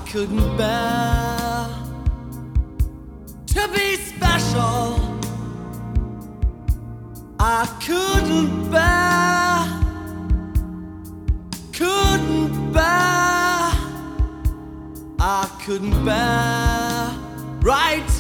couldn't bear to be special. I couldn't bear, I couldn't bear right